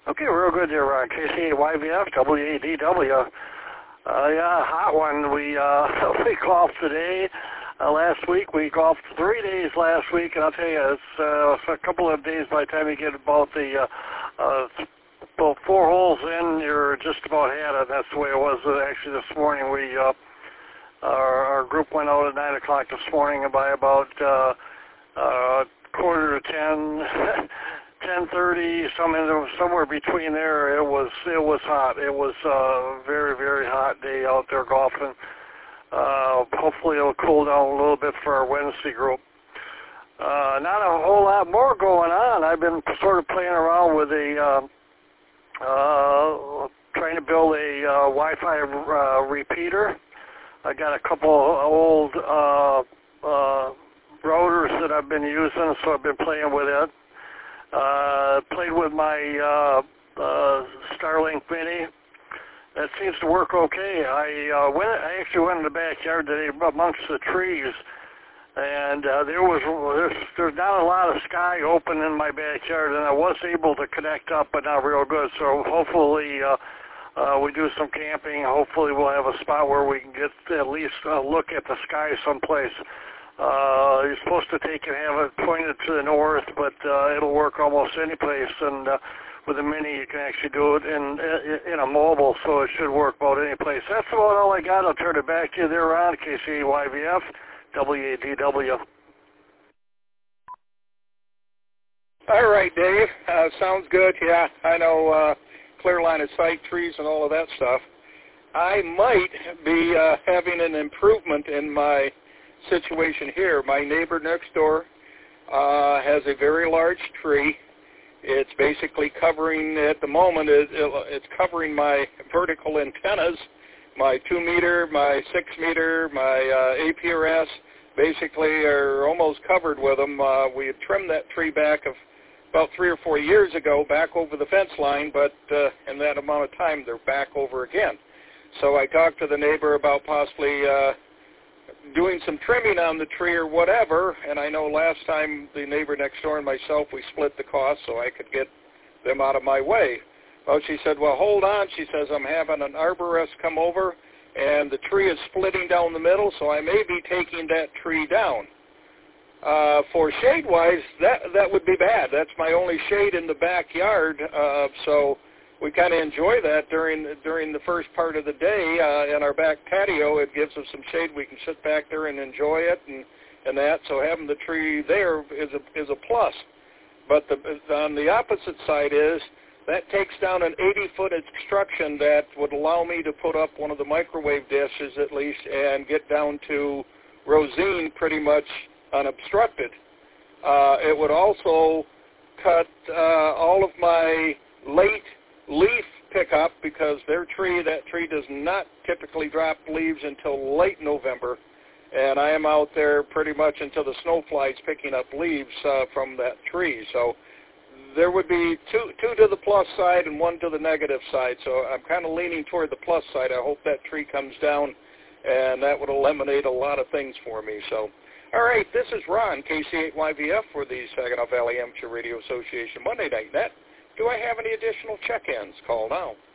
Okay, real good there, Ron. KC8YVF, WADW. Yeah, hot one. We we golfed today. Last week we golfed 3 days last week, and I'll tell you, it's a couple of days by the time you get about the about 4 holes in, you're just about had it. That's the way it was actually this morning. We our group went out at 9 o'clock this morning, and by about quarter to 10. 10:30, somewhere between there. It was hot. It was a very, very hot day out there golfing. Hopefully it'll cool down a little bit for our Wednesday group. Not a whole lot more going on. I've been sort of playing around with trying to build a Wi-Fi repeater. I got a couple old routers that I've been using, so I've been playing with it. Played with my Starlink Mini. That seems to work okay. I actually went in the backyard today amongst the trees, and there's not a lot of sky open in my backyard, and I was able to connect up, but not real good. So hopefully we do some camping. Hopefully we'll have a spot where we can get at least a look at the sky someplace. You're supposed to take and have it pointed to the north, but it'll work almost any place. And with a Mini, you can actually do it in a mobile, so it should work about any place. That's about all I got. I'll turn it back to you there, Ron. KC8YVF, WADW. All right, Dave. Sounds good. Yeah, I know clear line of sight, trees, and all of that stuff. I might be having an improvement in my situation here. My neighbor next door has a very large tree. It's basically covering, at the moment, it's covering my vertical antennas, my 2-meter, my 6-meter, my APRS, basically are almost covered with them. We had trimmed that tree back about 3 or 4 years ago, back over the fence line, but in that amount of time, they're back over again. So I talked to the neighbor about possibly doing some trimming on the tree or whatever, and I know last time the neighbor next door and myself, we split the cost so I could get them out of my way. Well, she said, well, hold on. She says, I'm having an arborist come over, and the tree is splitting down the middle, so I may be taking that tree down. For shade-wise, that would be bad. That's my only shade in the backyard, so we kind of enjoy that during the first part of the day in our back patio. It gives us some shade. We can sit back there and enjoy it and that. So having the tree there is a plus. But on the opposite side is that takes down an 80-foot obstruction that would allow me to put up one of the microwave dishes at least and get down to Rosine pretty much unobstructed. It would also cut all of my late leaf pickup because that tree does not typically drop leaves until late November, and I am out there pretty much until the snow flies picking up leaves from that tree. So there would be two to the plus side and 1 to the negative side. So I'm kind of leaning toward the plus side. I hope that tree comes down, and that would eliminate a lot of things for me. So, all right, this is Ron, KC8YVF for the Saginaw Valley Amateur Radio Association Monday Night Net. Do I have any additional check-ins? Call now.